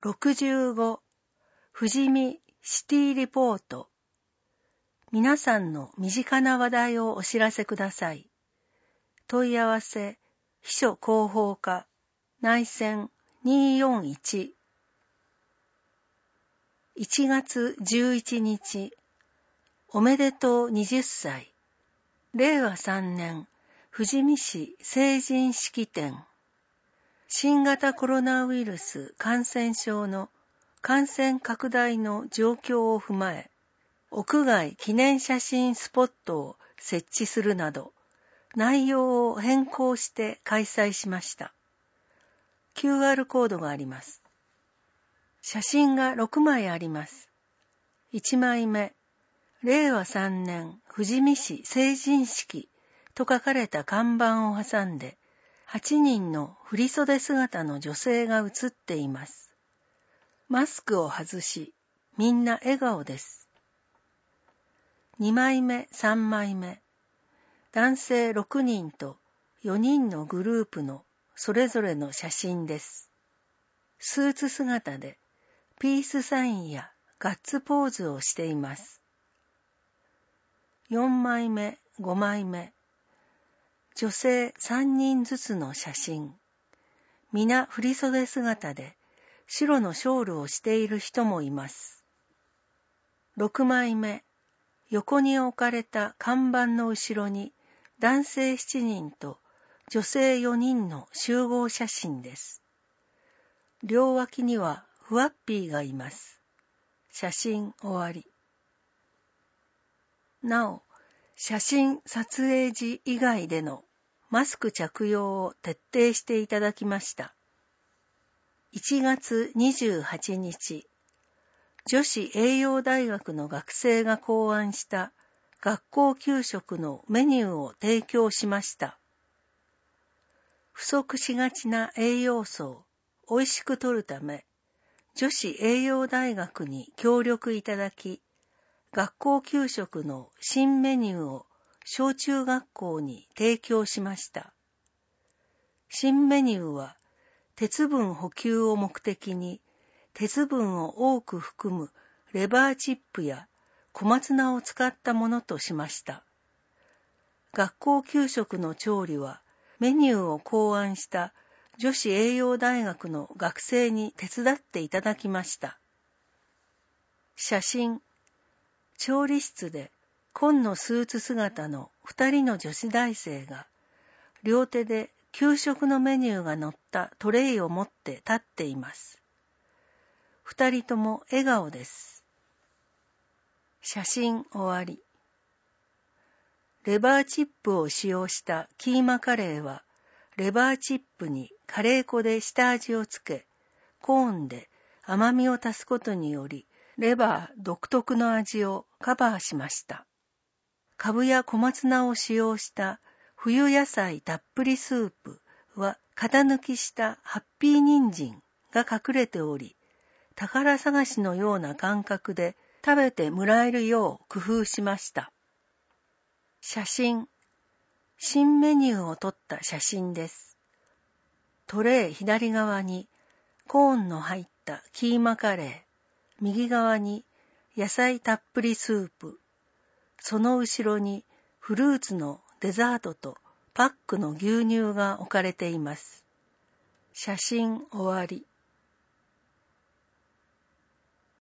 65富士見シティリポート。皆さんの身近な話題をお知らせください。問い合わせ秘書広報課内線241。1月11日おめでとう20歳。令和3年富士見市成人式典。新型コロナウイルス感染症の感染拡大の状況を踏まえ、屋外記念写真スポットを設置するなど、内容を変更して開催しました。QR コードがあります。写真が6枚あります。1枚目、令和3年富士見市成人式と書かれた看板を挟んで、8人の振袖姿の女性が写っています。マスクを外し、みんな笑顔です。2枚目、3枚目。男性6人と4人のグループのそれぞれの写真です。スーツ姿でピースサインやガッツポーズをしています。4枚目、5枚目。女性3人ずつの写真。皆振袖姿で白のショールをしている人もいます。6枚目、横に置かれた看板の後ろに男性7人と女性4人の集合写真です。両脇にはフワッピーがいます。写真終わり。なお、写真撮影時以外でのマスク着用を徹底していただきました。1月28日、女子栄養大学の学生が考案した学校給食のメニューを提供しました。不足しがちな栄養素を美味しく摂るため、女子栄養大学に協力いただき、学校給食の新メニューを小中学校に提供しました。新メニューは、鉄分補給を目的に鉄分を多く含むレバーチップや小松菜を使ったものとしました。学校給食の調理はメニューを考案した女子栄養大学の学生に手伝っていただきました。写真、調理室で紺のスーツ姿の2人の女子大生が両手で給食のメニューが載ったトレイを持って立っています。2人とも笑顔です。写真終わり。レバーチップを使用したキーマカレーは、レバーチップにカレー粉で下味をつけ、コーンで甘みを足すことにより、レバー独特の味をカバーしました。カブや小松菜を使用した冬野菜たっぷりスープは型抜きしたハッピー人参が隠れており、宝探しのような感覚で食べてもらえるよう工夫しました。写真、新メニューを撮った写真です。トレイ左側にコーンの入ったキーマカレー、右側に野菜たっぷりスープ、その後ろにフルーツのデザートとパックの牛乳が置かれています。写真終わり。